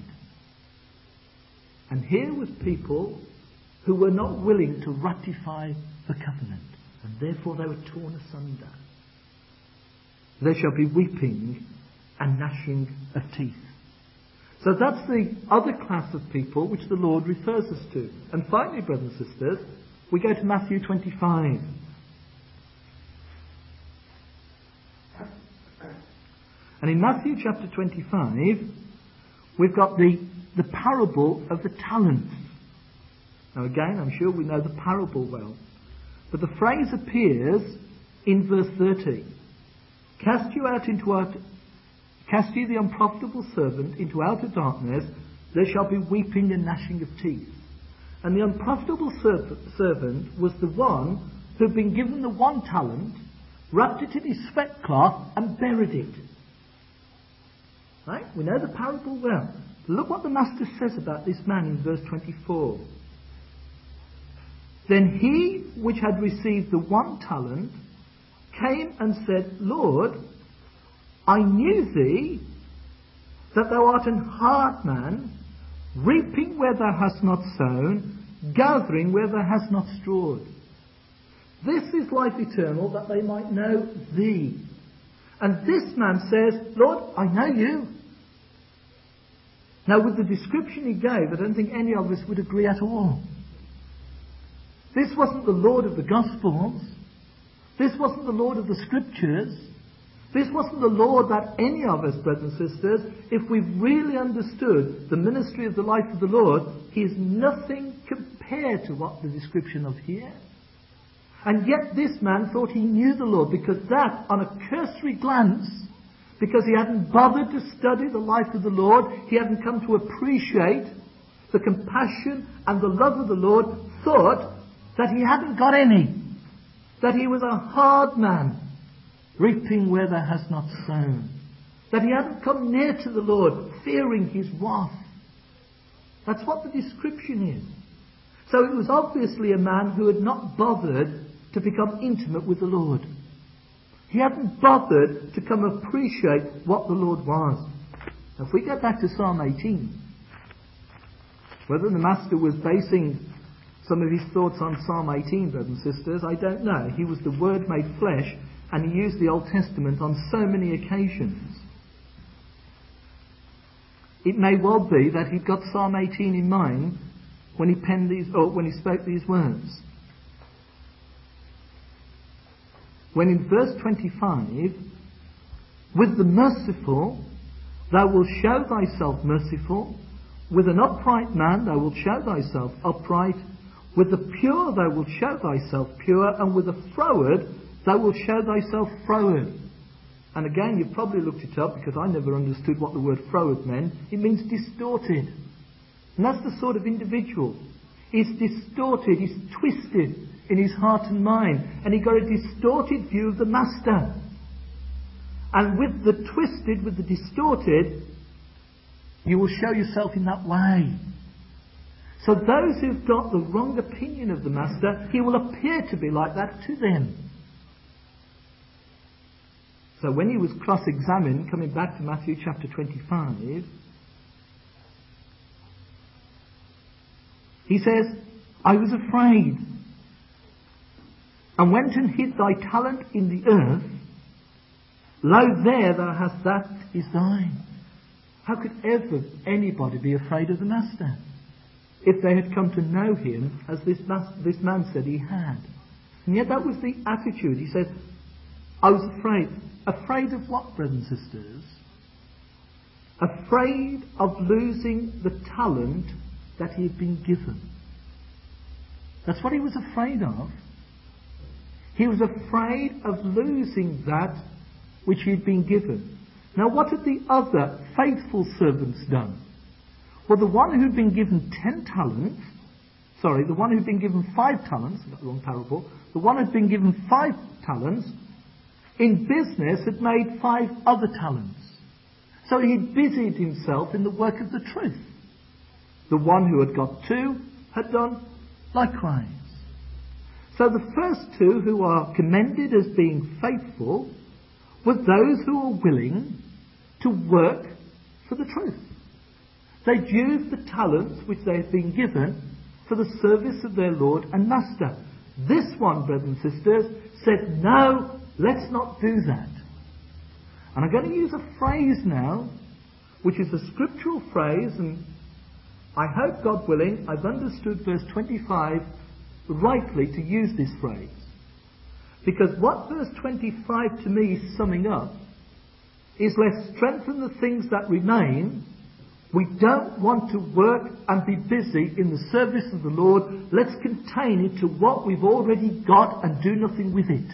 Speaker 1: And here was people who were not willing to ratify the covenant, and therefore they were torn asunder. There shall be weeping and gnashing of teeth. So that's the other class of people which the Lord refers us to. And finally, brothers and sisters, we go to Matthew twenty-five. And in Matthew chapter twenty-five, we've got the, the parable of the talents. Now again, I'm sure we know the parable well. But the phrase appears in verse thirty. Cast you out into outer, cast ye the unprofitable servant into outer darkness, there shall be weeping and gnashing of teeth. And the unprofitable servant was the one who'd been given the one talent, wrapped it in his sweat cloth and buried it. Right? We know the parable well. Look what the master says about this man in verse twenty-four. Then he which had received the one talent came and said, Lord, I knew thee, that thou art an hard man, reaping where thou hast not sown, gathering where thou hast not strawed. This is life eternal, that they might know thee. And this man says, Lord, I know you. Now, with the description he gave, I don't think any of us would agree at all. This wasn't the Lord of the Gospels. This wasn't the Lord of the Scriptures. This wasn't the Lord that any of us, brothers and sisters, if we've really understood the ministry of the life of the Lord, he is nothing compared to what the description of here. And yet this man thought he knew the Lord, because that, on a cursory glance, because he hadn't bothered to study the life of the Lord, he hadn't come to appreciate the compassion and the love of the Lord, thought that he hadn't got any. That he was a hard man, reaping where thou hast not sown. That he hadn't come near to the Lord, fearing his wrath. That's what the description is. So it was obviously a man who had not bothered to become intimate with the Lord. He hadn't bothered to come appreciate what the Lord was. Now, if we get back to Psalm eighteen, whether the master was basing some of his thoughts on Psalm eighteen, brothers and sisters, I don't know. He was the Word made flesh, and he used the Old Testament on so many occasions. It may well be that he'd got Psalm eighteen in mind when he penned these, or when he spoke these words. When in verse twenty-five, with the merciful thou wilt show thyself merciful, with an upright man thou wilt show thyself upright, with the pure thou wilt show thyself pure, and with the froward thou wilt show thyself froward. And again, you've probably looked it up, because I never understood what the word froward meant. It means distorted. And that's the sort of individual. He's distorted, he's twisted in his heart and mind. And he got a distorted view of the master. And with the twisted, with the distorted, you will show yourself in that way. So those who've got the wrong opinion of the master, he will appear to be like that to them. So when he was cross-examined, coming back to Matthew chapter twenty-five, he says, I was afraid, and went and hid thy talent in the earth. Lo, there thou hast that is thine. How could ever anybody be afraid of the master, if they had come to know him as this, mas- this man said he had? And yet that was the attitude. He said, I was afraid. Afraid of what, brothers and sisters? Afraid of losing the talent that he had been given. That's what he was afraid of. He was afraid of losing that which he had been given. Now, what had the other faithful servants done? Well, the one who'd been given ten talents, sorry, the one who'd been given five talents, I got the wrong parable, the one who'd been given five talents, in business had made five other talents. So he busied himself in the work of the truth. The one who had got two had done likewise. So the first two who are commended as being faithful were those who are willing to work for the truth. They'd used the talents which they had been given for the service of their Lord and Master. This one, brothers and sisters, said, no, let's not do that. And I'm going to use a phrase now, which is a scriptural phrase, and I hope, God willing, I've understood verse twenty-five rightly to use this phrase. Because what verse twenty-five to me is summing up is, let's strengthen the things that remain. We don't want to work and be busy in the service of the Lord. Let's contain it to what we've already got and do nothing with it.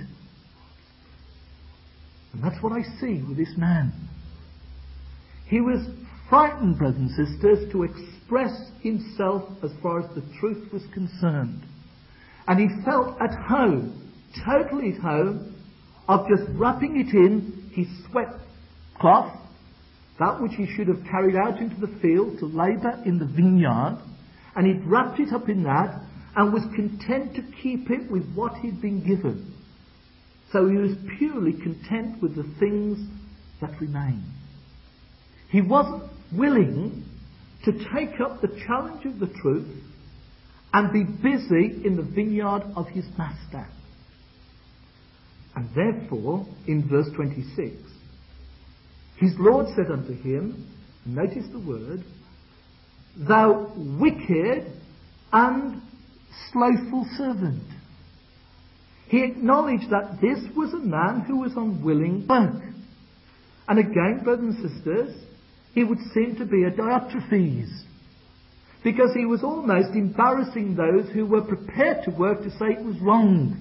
Speaker 1: And that's what I see with this man. He was frightened, brothers and sisters, to express himself as far as the truth was concerned. And he felt at home, totally at home, of just wrapping it in his sweat cloth, that which he should have carried out into the field to labour in the vineyard, and he'd wrapped it up in that and was content to keep it with what he'd been given. So he was purely content with the things that remained. He wasn't willing to take up the challenge of the truth and be busy in the vineyard of his master. And therefore, in verse twenty-six, his Lord said unto him, notice the word, thou wicked and slothful servant. He acknowledged that this was a man who was unwilling work. And again, brothers and sisters, he would seem to be a Diotrephes, because he was almost embarrassing those who were prepared to work to say it was wrong.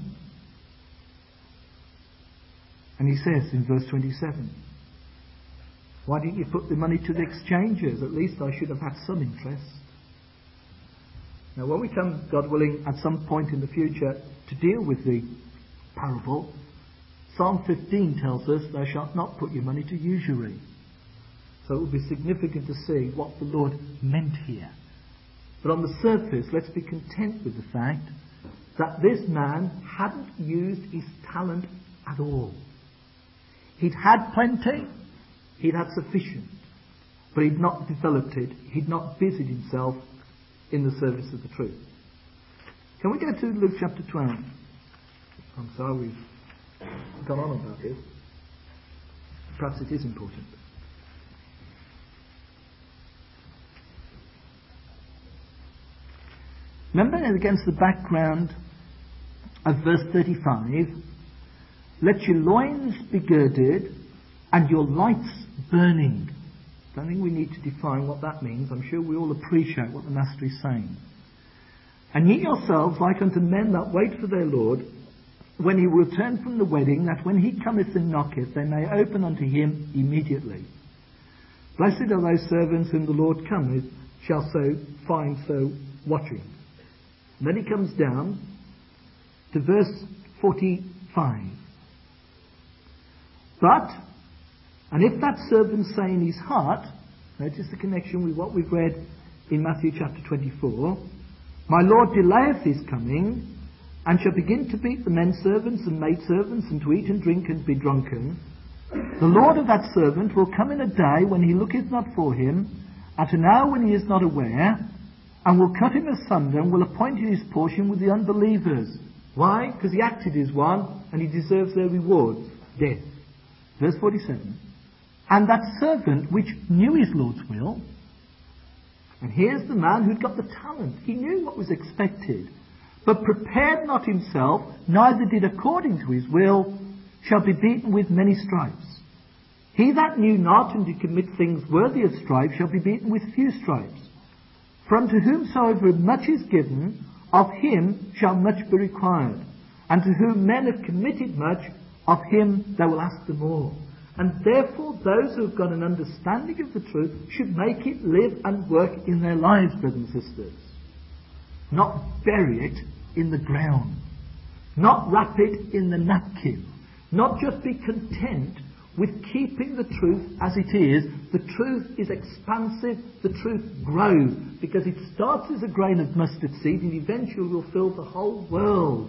Speaker 1: And he says in verse twenty-seven, why didn't you put the money to the exchangers? At least I should have had some interest. Now when we come, God willing, at some point in the future to deal with the parable, Psalm fifteen tells us, thou shalt not put your money to usury. So it will be significant to see what the Lord meant here. But on the surface, let's be content with the fact that this man hadn't used his talent at all. He'd had plenty, he'd had sufficient, but he'd not developed it, he'd not busied himself in the service of the truth. Can we go to Luke chapter twelve? I'm sorry we've gone on about this. Perhaps it is important. Remember, against the background of verse thirty-five, let your loins be girded and your lights burning. I don't think we need to define what that means. I'm sure we all appreciate what the Master is saying. And ye yourselves like unto men that wait for their Lord, when he will return from the wedding, that when he cometh and knocketh, they may open unto him immediately. Blessed are those servants whom the Lord cometh, shall so find so watching. And then he comes down to verse forty-five. But, and if that servant say in his heart, notice the connection with what we've read in Matthew chapter twenty-four, my Lord delayeth his coming, and shall begin to beat the men servants and maid servants, and to eat and drink and be drunken, the Lord of that servant will come in a day when he looketh not for him, at an hour when he is not aware, and will cut him asunder, and will appoint his portion with the unbelievers. Why? Because he acted as one, and he deserves their reward, death. Verse forty-seven. And that servant which knew his Lord's will, and here's the man who'd got the talent. He knew what was expected, but prepared not himself, neither did according to his will, shall be beaten with many stripes. He that knew not and did commit things worthy of stripes shall be beaten with few stripes. For unto whomsoever much is given, of him shall much be required. And to whom men have committed much, of him they will ask the more. And therefore those who have got an understanding of the truth should make it live and work in their lives, brothers and sisters. Not bury it in the ground. Not wrap it in the napkin. Not just be content with keeping the truth as it is. The truth is expansive, the truth grows, because it starts as a grain of mustard seed and eventually will fill the whole world.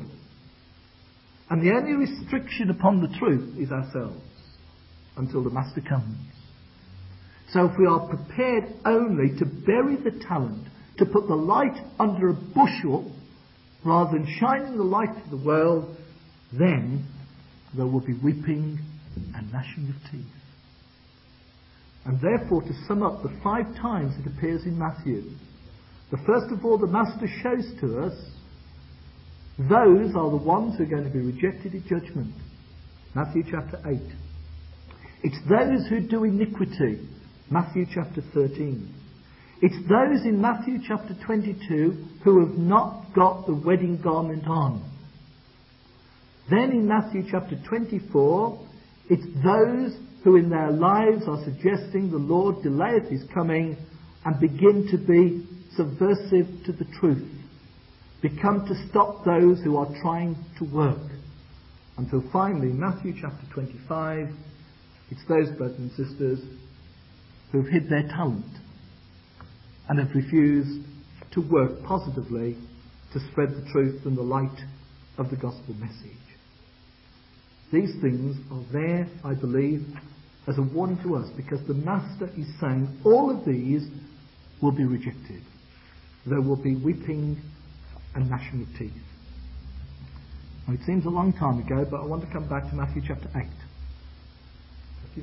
Speaker 1: And the only restriction upon the truth is ourselves, until the Master comes. So if we are prepared only to bury the talent, to put the light under a bushel, rather than shining the light to the world, then there will be weeping and gnashing of teeth. And therefore, to sum up the five times it appears in Matthew, the first of all the Master shows to us, those are the ones who are going to be rejected in judgment. Matthew chapter eight. It's those who do iniquity. Matthew chapter thirteen. It's those in Matthew chapter twenty-two who have not got the wedding garment on. Then in Matthew chapter twenty-four, it's those who in their lives are suggesting the Lord delayeth his coming and begin to be subversive to the truth, become to stop those who are trying to work. Until finally, Matthew chapter twenty-five, it's those brothers and sisters who have hid their talent and have refused to work positively to spread the truth and the light of the gospel message. These things are there, I believe, as a warning to us, because the Master is saying all of these will be rejected. There will be weeping and gnashing of teeth. Now, it seems a long time ago, but I want to come back to Matthew chapter eight.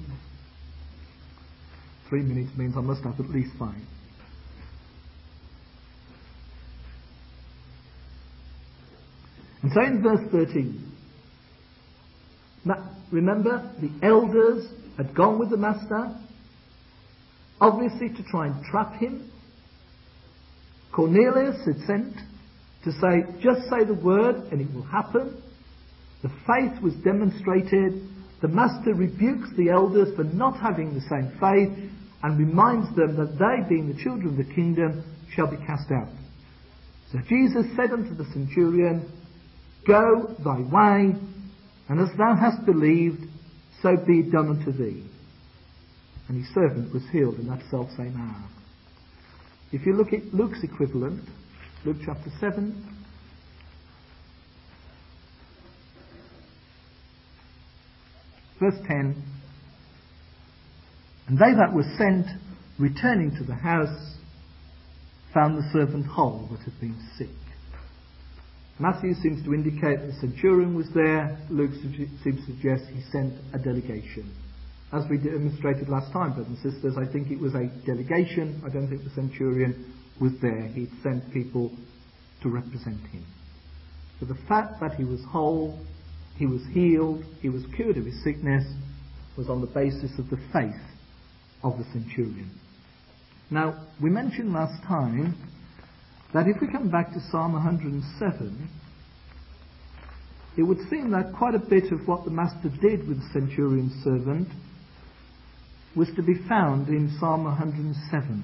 Speaker 1: Three minutes means I must have at least five. And so in verse thirteen, remember, the elders had gone with the Master, obviously to try and trap him. Cornelius had sent to say, just say the word and it will happen. The faith was demonstrated. The Master rebukes the elders for not having the same faith and reminds them that they, being the children of the kingdom, shall be cast out. So Jesus said unto the centurion, go thy way, and as thou hast believed, so be it done unto thee. And his servant was healed in that self-same hour. If you look at Luke's equivalent, Luke chapter seven, verse ten, and they that were sent, returning to the house, found the servant whole that had been sick. Matthew seems to indicate the centurion was there. Luke seems to suggest he sent a delegation. As we demonstrated last time, brothers and sisters, I think it was a delegation. I don't think the centurion was there. He'd sent people to represent him. So the fact that he was whole, he was healed, he was cured of his sickness, was on the basis of the faith of the centurion. Now, we mentioned last time that if we come back to Psalm one hundred seven, it would seem that quite a bit of what the Master did with the centurion's servant was to be found in Psalm one hundred seven.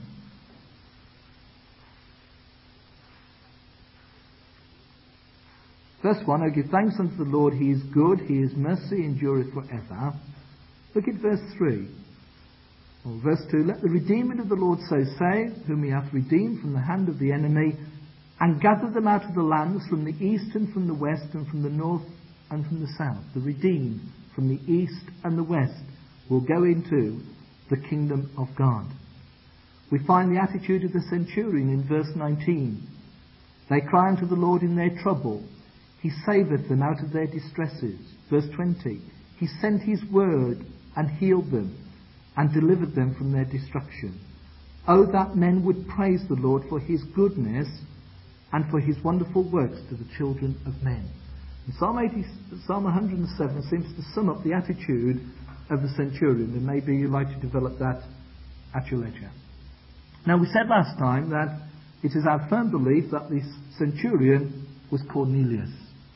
Speaker 1: Verse one, O give thanks unto the Lord, he is good, his mercy endureth forever. Look at verse three. Or verse two, let the redeemed of the Lord so say, whom he hath redeemed from the hand of the enemy, and gathered them out of the lands from the east and from the west and from the north and from the south. The redeemed from the east and the west will go into the kingdom of God. We find the attitude of the centurion in verse nineteen. They cry unto the Lord in their trouble. He saveth them out of their distresses. Verse twenty. He sent his word and healed them and delivered them from their destruction. Oh, that men would praise the Lord for his goodness and for his wonderful works to the children of men. And Psalm, eighty, Psalm one hundred seven seems to sum up the attitude of the centurion, and maybe you'd like to develop that at your leisure. Now, we said last time that it is our firm belief that this centurion was Cornelius.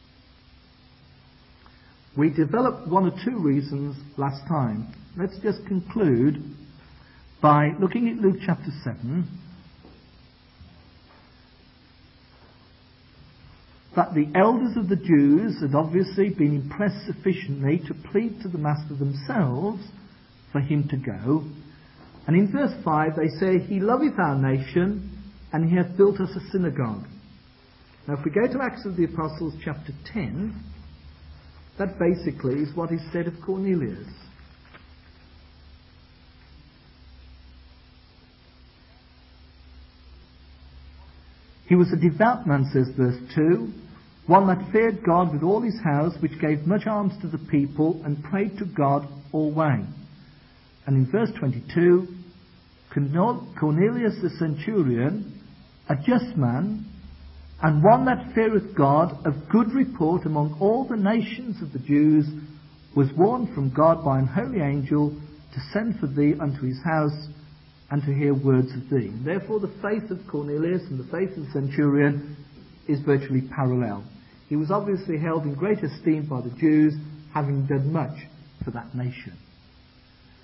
Speaker 1: We developed one or two reasons last time. Let's just conclude by looking at Luke chapter seven, that the elders of the Jews had obviously been impressed sufficiently to plead to the Master themselves for him to go. And in verse five they say, he loveth our nation, and he hath built us a synagogue. Now if we go to Acts of the Apostles chapter ten, that basically is what is said of Cornelius. He was a devout man, says verse two, one that feared God with all his house, which gave much alms to the people, and prayed to God alway. And in verse twenty-two, Cornelius the centurion, a just man, and one that feareth God, of good report among all the nations of the Jews, was warned from God by an holy angel to send for thee unto his house, and to hear words of thee. And therefore the faith of Cornelius and the faith of the centurion is virtually parallel. He was obviously held in great esteem by the Jews, having done much for that nation.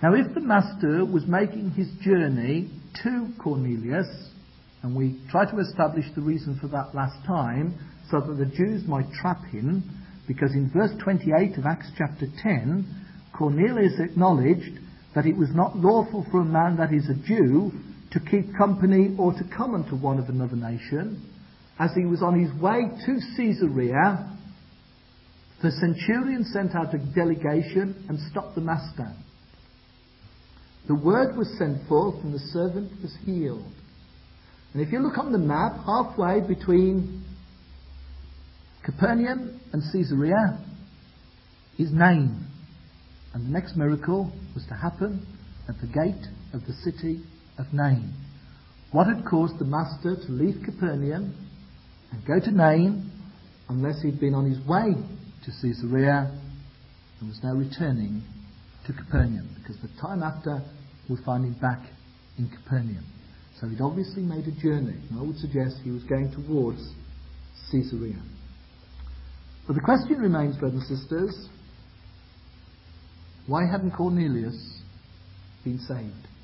Speaker 1: Now, if the master was making his journey to Cornelius, and we tried to establish the reason for that last time, so that the Jews might trap him, because in verse twenty-eight of Acts chapter ten, Cornelius acknowledged that it was not lawful for a man that is a Jew to keep company or to come unto one of another nation. As he was on his way to Caesarea, the centurion sent out a delegation and stopped the master. The word was sent forth and the servant was healed. And if you look on the map, halfway between Capernaum and Caesarea is Nain. And the next miracle was to happen at the gate of the city of Nain. What had caused the master to leave Capernaum and go to Nain, unless he'd been on his way to Caesarea and was now returning to Capernaum? Because the time after we'll find him back in Capernaum. So he'd obviously made a journey, and I would suggest he was going towards Caesarea. But the question remains, brothers and sisters, why hadn't Cornelius been saved?